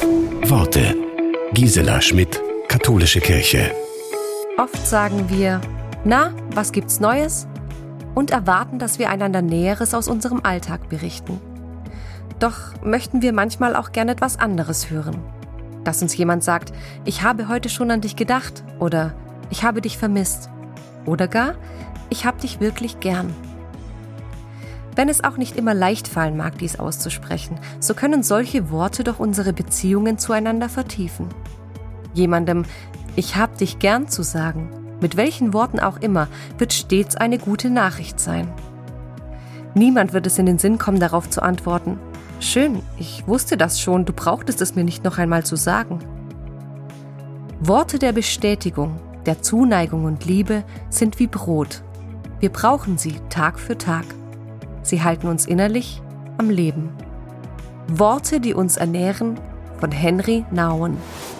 Worte. Gisela Schmidt, Katholische Kirche. Oft sagen wir, na, was gibt's Neues? Und erwarten, dass wir einander Näheres aus unserem Alltag berichten. Doch möchten wir manchmal auch gern etwas anderes hören. Dass uns jemand sagt, ich habe heute schon an dich gedacht oder ich habe dich vermisst oder gar, ich habe dich wirklich gern. Wenn es auch nicht immer leicht fallen mag, dies auszusprechen, so können solche Worte doch unsere Beziehungen zueinander vertiefen. Jemandem ich hab dich gern zu sagen, mit welchen Worten auch immer, wird stets eine gute Nachricht sein. Niemand wird es in den Sinn kommen, darauf zu antworten, schön, ich wusste das schon, du brauchtest es mir nicht noch einmal zu sagen. Worte der Bestätigung, der Zuneigung und Liebe sind wie Brot. Wir brauchen sie Tag für Tag. Sie halten uns innerlich am Leben. Worte, die uns ernähren, von Henry Nouwen.